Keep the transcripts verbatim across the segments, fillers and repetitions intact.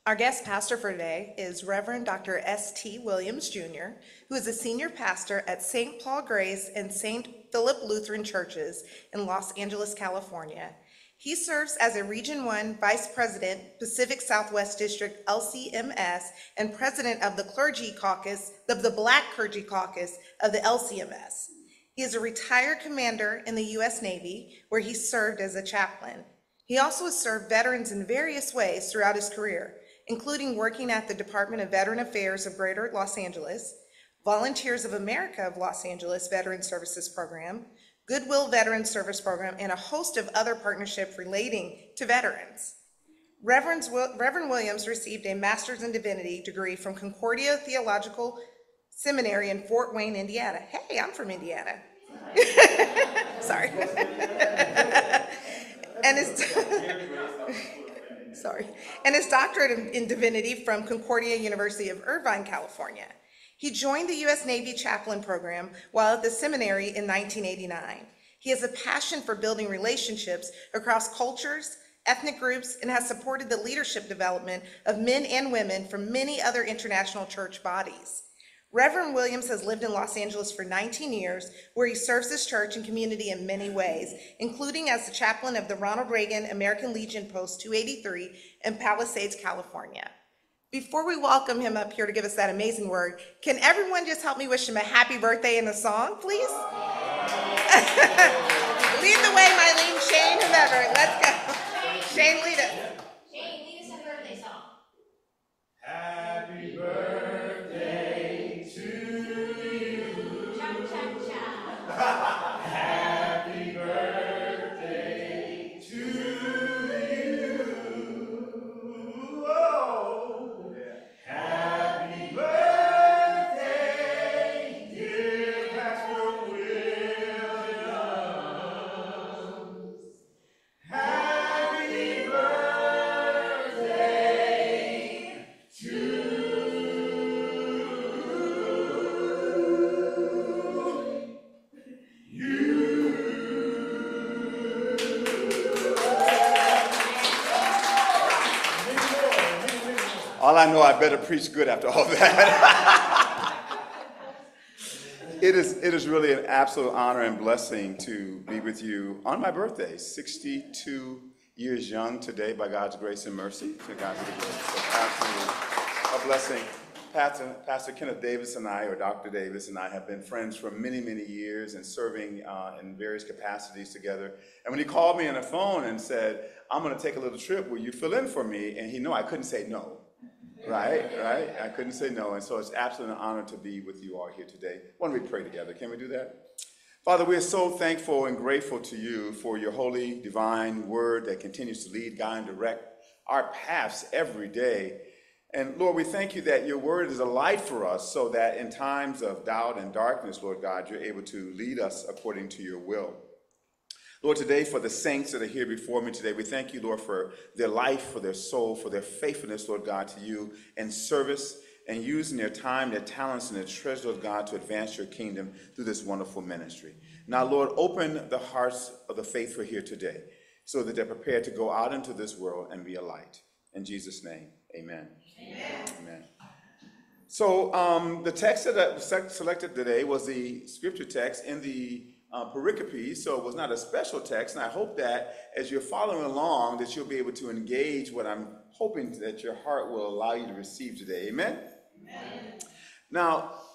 Our guest pastor for today is Reverend Doctor S T Williams Junior, who is a senior pastor at Saint Paul Grace and Saint Philip Lutheran Churches in Los Angeles, California. He serves as a Region one Vice President, Pacific Southwest District L C M S, and President of the Clergy Caucus, of the Black Clergy Caucus of the L C M S. He is a retired commander in the U S Navy, where he served as a chaplain. He also has served veterans in various ways throughout his career, including working at the Department of Veteran Affairs of Greater Los Angeles, Volunteers of America of Los Angeles Veteran Services Program, Goodwill Veteran Service Program, and a host of other partnerships relating to veterans. Reverend, Reverend Williams received a Master's in Divinity degree from Concordia Theological Seminary in Fort Wayne, Indiana. Hey, I'm from Indiana. Sorry. and his Sorry. And his doctorate in divinity from Concordia University of Irvine, California. He joined the U S Navy chaplain program while at the seminary in nineteen eighty-nine. He has a passion for building relationships across cultures, ethnic groups, and has supported the leadership development of men and women from many other international church bodies. Reverend Williams has lived in Los Angeles for nineteen years, where he serves his church and community in many ways, including as the chaplain of the Ronald Reagan American Legion Post two eighty-three in Palisades, California. Before we welcome him up here to give us that amazing word, can everyone just help me wish him a happy birthday in a song, please? Lead the way, Mylene, Shane, whomever. Let's go. Shane, lead it. Shane, lead us a birthday song. Happy birthday to you. Cha cha cha. Happy birthday to you. Oh, happy birthday, dear Pastor Williams. Happy birthday to All I know, I better preach good after all that. it is it is really an absolute honor and blessing to be with you on my birthday, sixty-two years young today by God's grace and mercy. To God be the glory. So absolutely a blessing. Pastor, Pastor Kenneth Davis and I, or Doctor Davis and I, have been friends for many, many years and serving uh, in various capacities together. And when he called me on the phone and said, I'm going to take a little trip, will you fill in for me? And he knew I couldn't say no. Right, right. I couldn't say no. And so it's absolutely an honor to be with you all here today. Why don't we pray together? Can we do that? Father, we are so thankful and grateful to you for your holy, divine word that continues to lead, guide, and direct our paths every day. And Lord, we thank you that your word is a light for us so that in times of doubt and darkness, Lord God, you're able to lead us according to your will. Lord, today for the saints that are here before me today, we thank you, Lord, for their life, for their soul, for their faithfulness, Lord God, to you in service and using their time, their talents, and their treasure, Lord God, to advance your kingdom through this wonderful ministry. Now, Lord, open the hearts of the faithful here today so that they're prepared to go out into this world and be a light. In Jesus' name, amen. Amen. Amen. So um, the text that I selected today was the scripture text in the Uh, pericope, so it was not a special text, and I hope that as you're following along that you'll be able to engage what I'm hoping that your heart will allow you to receive today. Amen? Amen. Now,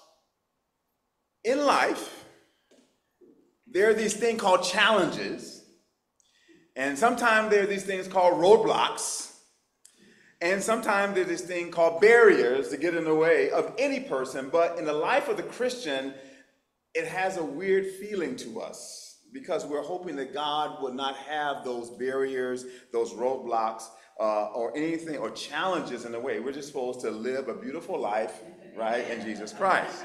in life, there are these things called challenges, and sometimes there are these things called roadblocks, and sometimes there's this thing called barriers to get in the way of any person. But in the life of the Christian, it has a weird feeling to us because we're hoping that God will not have those barriers, those roadblocks, uh, or anything, or challenges in the way. We're just supposed to live a beautiful life, right, in Jesus Christ.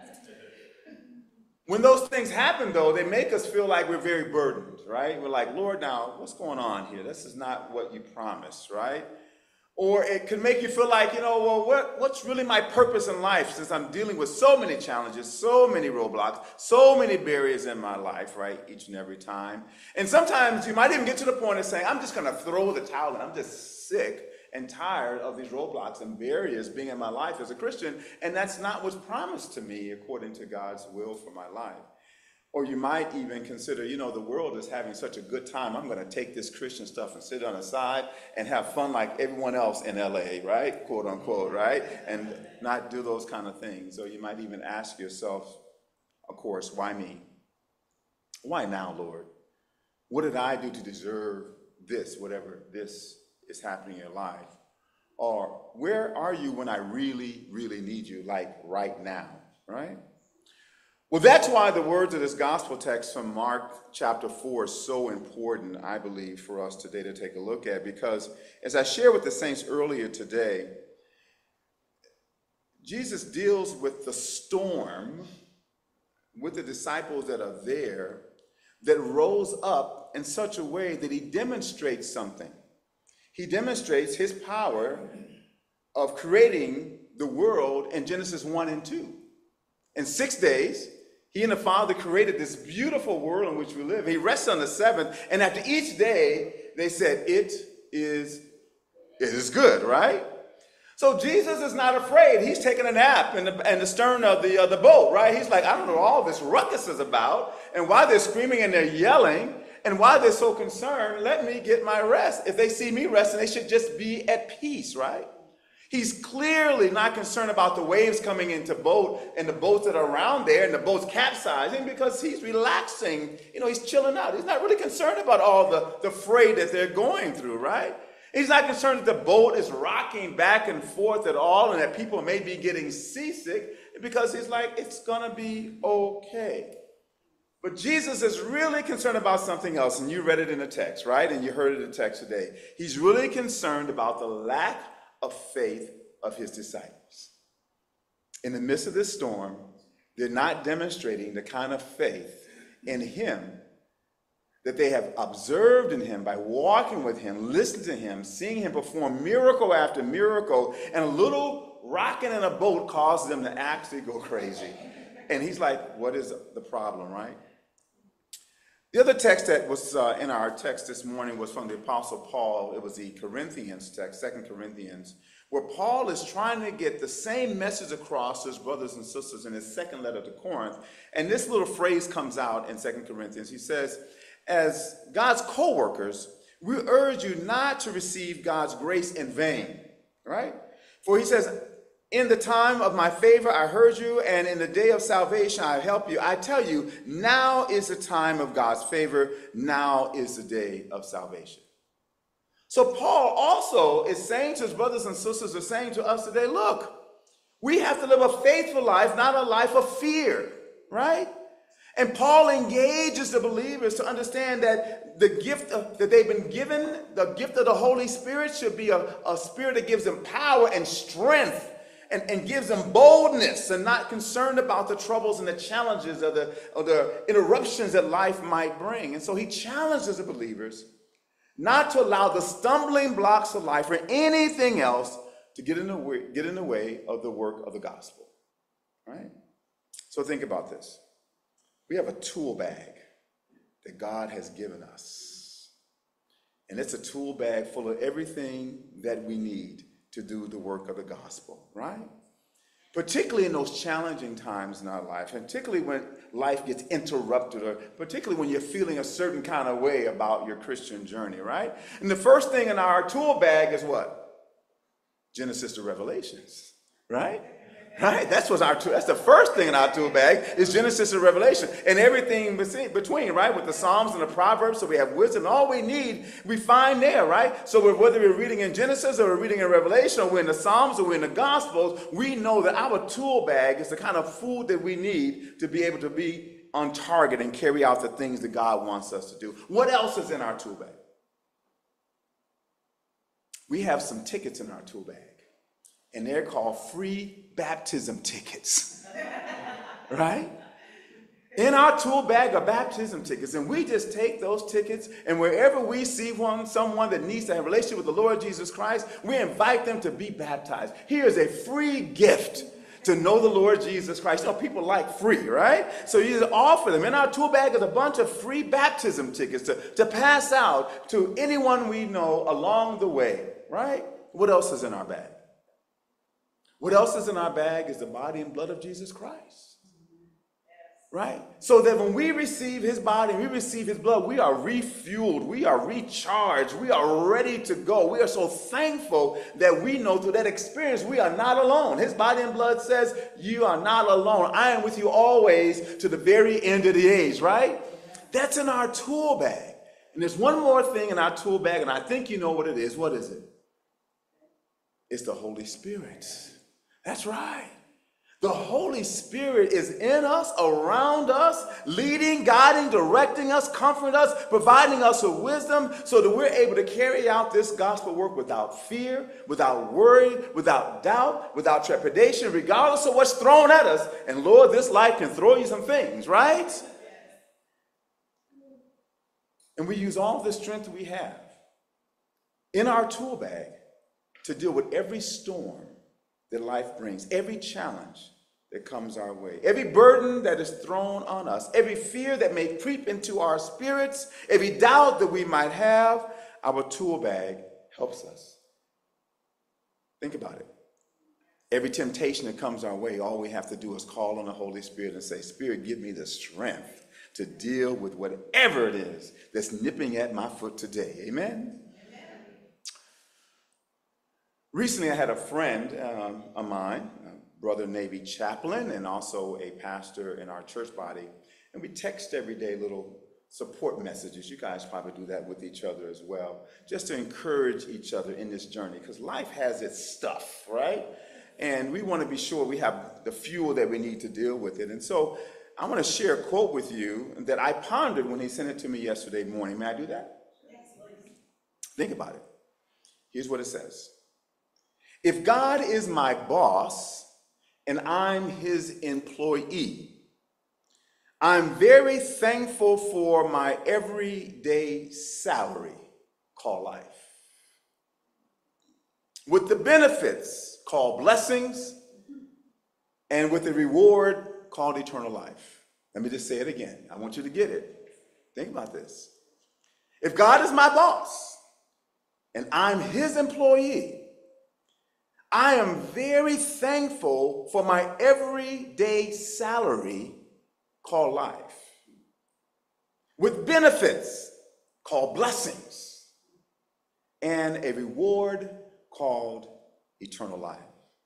When those things happen, though, they make us feel like we're very burdened, right? We're like, Lord, now, what's going on here? This is not what you promised, right? Or it could make you feel like, you know, well, what, what's really my purpose in life since I'm dealing with so many challenges, so many roadblocks, so many barriers in my life, right, each and every time. And sometimes you might even get to the point of saying, I'm just going to throw the towel in. I'm just sick and tired of these roadblocks and barriers being in my life as a Christian, and that's not what's promised to me according to God's will for my life. Or you might even consider, you know, the world is having such a good time. I'm going to take this Christian stuff and sit on the side and have fun like everyone else in L A, right? Quote unquote, right? And not do those kind of things. Or you might even ask yourself, of course, why me? Why now, Lord? What did I do to deserve this, whatever this is happening in your life? Or where are you when I really, really need you, like right now, right? Well, that's why the words of this gospel text from Mark chapter four is so important, I believe, for us today to take a look at, because as I shared with the saints earlier today, Jesus deals with the storm with the disciples that are there that rose up in such a way that he demonstrates something. He demonstrates his power of creating the world in Genesis one and two. In six days, he and the Father created this beautiful world in which we live. He rested on the seventh, and after each day, they said, it is, it is good, right? So Jesus is not afraid. He's taking a nap in the, in the stern of the, uh, the boat, right? He's like, I don't know what all this ruckus is about, and why they're screaming and they're yelling, and why they're so concerned. Let me get my rest. If they see me resting, they should just be at peace, right? He's clearly not concerned about the waves coming into boat and the boats that are around there and the boats capsizing, because he's relaxing. You know, he's chilling out. He's not really concerned about all the, the freight that they're going through, right? He's not concerned that the boat is rocking back and forth at all and that people may be getting seasick, because he's like, it's going to be okay. But Jesus is really concerned about something else, and you read it in the text, right? And you heard it in the text today. He's really concerned about the lack of faith of his disciples. In the midst of this storm, they're not demonstrating the kind of faith in him that they have observed in him by walking with him, listening to him, seeing him perform miracle after miracle, and a little rocking in a boat causes them to actually go crazy. And he's like, what is the problem, right? The other text that was uh, in our text this morning was from the Apostle Paul. It was the Corinthians text, Second Corinthians, where Paul is trying to get the same message across to his brothers and sisters in his second letter to Corinth. And this little phrase comes out in Second Corinthians. He says, as God's co-workers, we urge you not to receive God's grace in vain, right? For he says, in the time of my favor, I heard you, and in the day of salvation, I help you. I tell you, now is the time of God's favor. Now is the day of salvation. So Paul also is saying to his brothers and sisters, are saying to us today, look, we have to live a faithful life, not a life of fear, right? And Paul engages the believers to understand that the gift of, that they've been given, the gift of the Holy Spirit, should be a, a spirit that gives them power and strength. And, and gives them boldness, and not concerned about the troubles and the challenges or the, or the interruptions that life might bring. And so he challenges the believers not to allow the stumbling blocks of life or anything else to get in the way, get in the way of the work of the gospel. Right? So think about this. We have a tool bag that God has given us. And it's a tool bag full of everything that we need to do the work of the gospel, right? Particularly in those challenging times in our life, and particularly when life gets interrupted, or particularly when you're feeling a certain kind of way about your Christian journey, right? And the first thing in our tool bag is what? Genesis to Revelations, right? Right? That's what's our tool. That's the first thing in our tool bag is Genesis and Revelation, and everything between, right? With the Psalms and the Proverbs, so we have wisdom. All we need, we find there, right? So whether we're reading in Genesis or we're reading in Revelation, or we're in the Psalms or we're in the Gospels, we know that our tool bag is the kind of food that we need to be able to be on target and carry out the things that God wants us to do. What else is in our tool bag? We have some tickets in our tool bag. And they're called free baptism tickets, right? In our tool bag are baptism tickets, and we just take those tickets, and wherever we see one, someone that needs to have a relationship with the Lord Jesus Christ, we invite them to be baptized. Here's a free gift to know the Lord Jesus Christ. You know, people like free, right? So you just offer them. In our tool bag is a bunch of free baptism tickets to, to pass out to anyone we know along the way, right? What else is in our bag? What else is in our bag is the body and blood of Jesus Christ. Right? So that when we receive his body, we receive his blood, we are refueled, we are recharged, we are ready to go. We are so thankful that we know through that experience we are not alone. His body and blood says, you are not alone. I am with you always to the very end of the age, right? That's in our tool bag. And there's one more thing in our tool bag, and I think you know what it is. What is it? It's the Holy Spirit. That's right. The Holy Spirit is in us, around us, leading, guiding, directing us, comforting us, providing us with wisdom so that we're able to carry out this gospel work without fear, without worry, without doubt, without trepidation, regardless of what's thrown at us. And Lord, this life can throw you some things, right? And we use all the strength we have in our tool bag to deal with every storm that life brings, every challenge that comes our way, every burden that is thrown on us, every fear that may creep into our spirits, every doubt that we might have, our tool bag helps us. Think about it. Every temptation that comes our way, all we have to do is call on the Holy Spirit and say, Spirit, give me the strength to deal with whatever it is that's nipping at my foot today. Amen? Recently, I had a friend um, of mine, a brother Navy chaplain, and also a pastor in our church body, and we text every day little support messages. You guys probably do that with each other as well, just to encourage each other in this journey, because life has its stuff, right? And we want to be sure we have the fuel that we need to deal with it. And so I want to share a quote with you that I pondered when he sent it to me yesterday morning. May I do that? Yes, please. Think about it. Here's what it says. If God is my boss and I'm his employee, I'm very thankful for my everyday salary called life, with the benefits called blessings, and with the reward called eternal life. Let me just say it again. I want you to get it. Think about this. If God is my boss and I'm his employee, I am very thankful for my everyday salary called life, with benefits called blessings, and a reward called eternal life.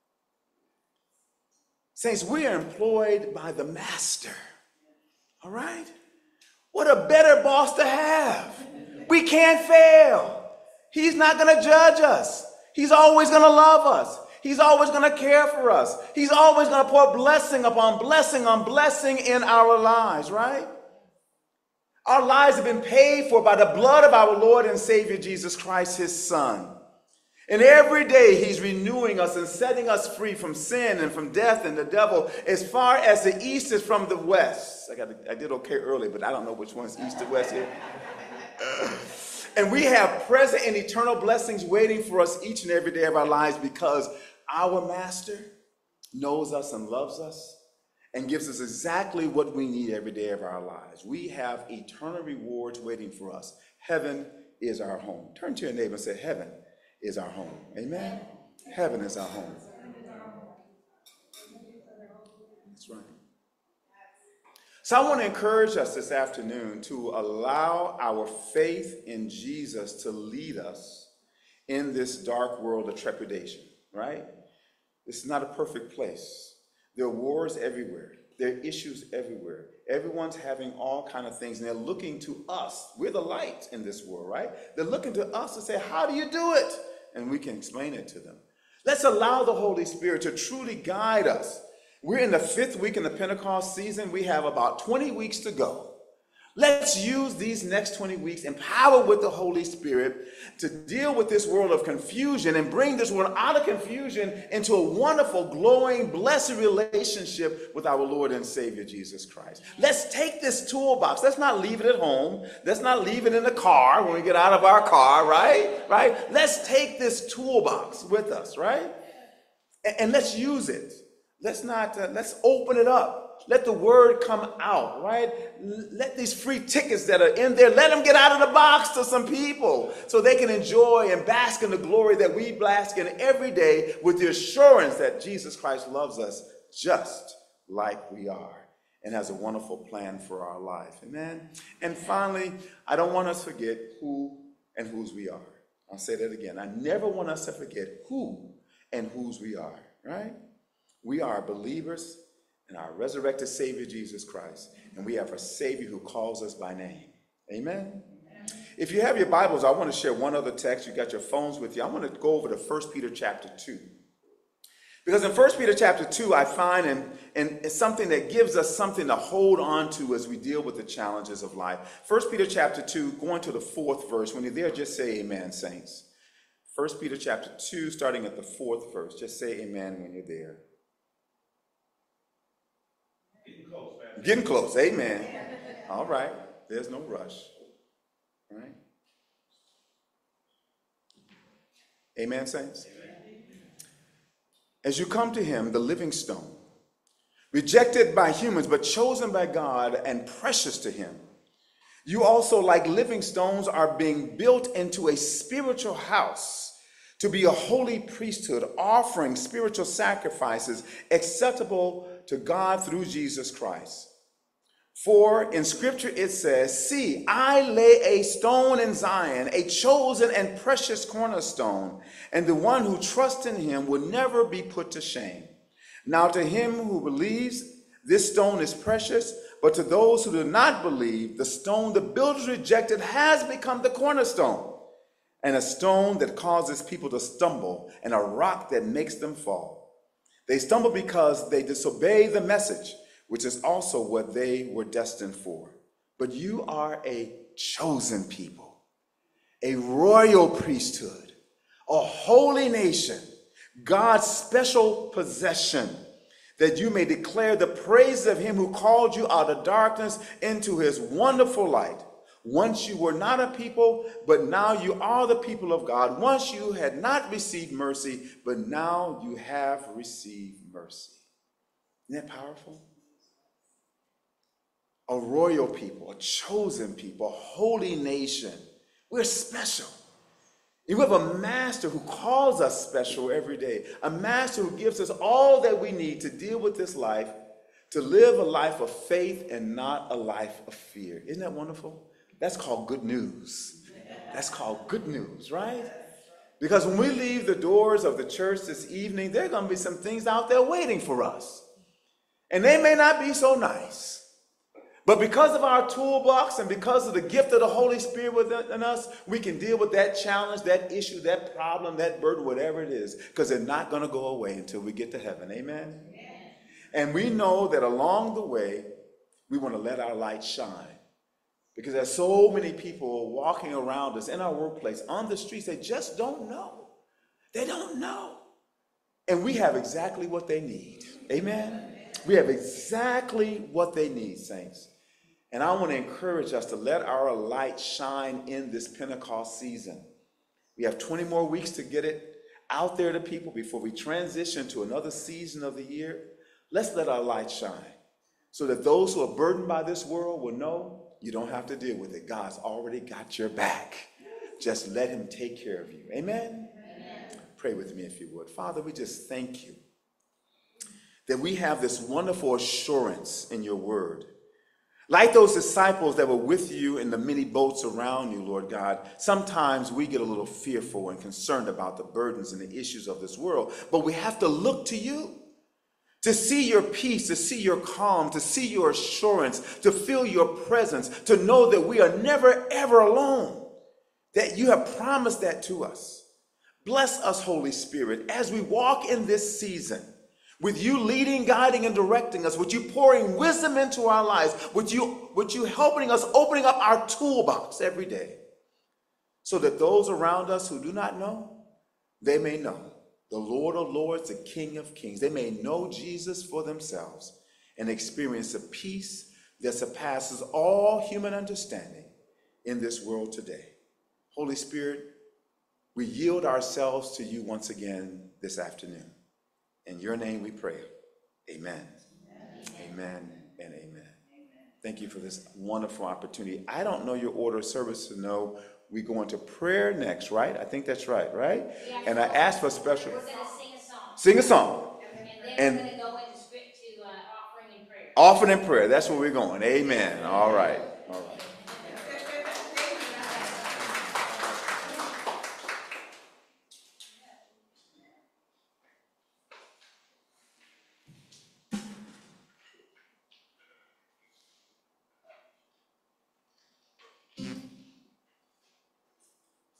Saints, we are employed by the master, all right? What a better boss to have. We can't fail. He's not going to judge us. He's always going to love us. He's always going to care for us. He's always going to pour blessing upon blessing on blessing in our lives, right? Our lives have been paid for by the blood of our Lord and Savior Jesus Christ, his Son. And every day he's renewing us and setting us free from sin and from death and the devil as far as the east is from the west. I, got, I did okay early, but I don't know which one's east or west here. And we have present and eternal blessings waiting for us each and every day of our lives, because our master knows us and loves us and gives us exactly what we need every day of our lives. We have eternal rewards waiting for us. Heaven is our home. Turn to your neighbor and say, heaven is our home. Amen? Heaven is our home. That's right. So I want to encourage us this afternoon to allow our faith in Jesus to lead us in this dark world of trepidation, right? This is not a perfect place. There are wars everywhere. There are issues everywhere. Everyone's having all kinds of things, and they're looking to us. We're the light in this world, right? They're looking to us to say, how do you do it? And we can explain it to them. Let's allow the Holy Spirit to truly guide us. We're in the fifth week in the Pentecost season. We have about twenty weeks to go. Let's use these next twenty weeks, empowered with the Holy Spirit, to deal with this world of confusion and bring this world out of confusion into a wonderful, glowing, blessed relationship with our Lord and Savior, Jesus Christ. Let's take this toolbox. Let's not leave it at home. Let's not leave it in the car when we get out of our car, right? Right? Let's take this toolbox with us, right? And, and let's use it. Let's not, uh, let's open it up. Let the word come out, right? Let these free tickets that are in there, let them get out of the box to some people so they can enjoy and bask in the glory that we bask in every day with the assurance that Jesus Christ loves us just like we are and has a wonderful plan for our life. Amen? And finally, I don't want us to forget who and whose we are. I'll say that again. I never want us to forget who and whose we are, right? We are believers in our resurrected Savior, Jesus Christ, and we have a Savior who calls us by name. Amen? Amen. If you have your Bibles, I want to share one other text. You got your phones with you. I want to go over to First Peter chapter two. Because in First Peter chapter two, I find and, and it's something that gives us something to hold on to as we deal with the challenges of life. First Peter chapter two, going to the fourth verse. When you're there, just say amen, saints. First Peter chapter two, starting at the fourth verse. Just say amen when you're there. Getting close, man. Getting close, amen. All right, there's no rush. All right. Amen, saints? Amen. As you come to him, the living stone, rejected by humans, but chosen by God and precious to him, you also, like living stones, are being built into a spiritual house to be a holy priesthood, offering spiritual sacrifices acceptable to God through Jesus Christ. For in scripture it says, see, I lay a stone in Zion, a chosen and precious cornerstone, and the one who trusts in him will never be put to shame. Now to him who believes, this stone is precious, but to those who do not believe, the stone the builders rejected has become the cornerstone, and a stone that causes people to stumble, and a rock that makes them fall. They stumble because they disobey the message, which is also what they were destined for. But you are a chosen people, a royal priesthood, a holy nation, God's special possession, that you may declare the praise of him who called you out of darkness into his wonderful light. Once you were not a people, but now you are the people of God. Once you had not received mercy, but now you have received mercy. Isn't that powerful? A royal people, a chosen people, a holy nation. We're special. And we have a master who calls us special every day, a master who gives us all that we need to deal with this life, to live a life of faith and not a life of fear. Isn't that wonderful? That's called good news. That's called good news, right? Because when we leave the doors of the church this evening, there are going to be some things out there waiting for us. And they may not be so nice. But because of our toolbox and because of the gift of the Holy Spirit within us, we can deal with that challenge, that issue, that problem, that burden, whatever it is, because they're not going to go away until we get to heaven. Amen? Amen. And we know that along the way, we want to let our light shine. Because there's so many people walking around us in our workplace, on the streets, they just don't know. They don't know. And we have exactly what they need. Amen? We have exactly what they need, saints. And I want to encourage us to let our light shine in this Pentecost season. We have twenty more weeks to get it out there to people before we transition to another season of the year. Let's let our light shine so that those who are burdened by this world will know you don't have to deal with it. God's already got your back. Just let him take care of you. Amen? Amen. Pray with me if you would. Father, we just thank you that we have this wonderful assurance in your word. Like those disciples that were with you in the many boats around you, Lord God, sometimes we get a little fearful and concerned about the burdens and the issues of this world, but we have to look to you to see your peace, to see your calm, to see your assurance, to feel your presence, to know that we are never, ever alone, that you have promised that to us. Bless us, Holy Spirit, as we walk in this season, with you leading, guiding, and directing us, with you pouring wisdom into our lives, with you, with you helping us, opening up our toolbox every day, so that those around us who do not know, they may know the Lord of Lords, the King of Kings. They may know Jesus for themselves and experience a peace that surpasses all human understanding in this world today. Holy Spirit, we yield ourselves to you once again this afternoon. In your name we pray. Amen. Amen. Amen. Amen and amen. Thank you for this wonderful opportunity. I don't know your order of service to know we go into prayer next, right? I think that's right, right? And I asked for a special, We're gonna sing a song, sing a song, and then And- we're gonna go into script to, uh, offering and prayer. offering and prayer. That's where we're going. Amen. All right. All right.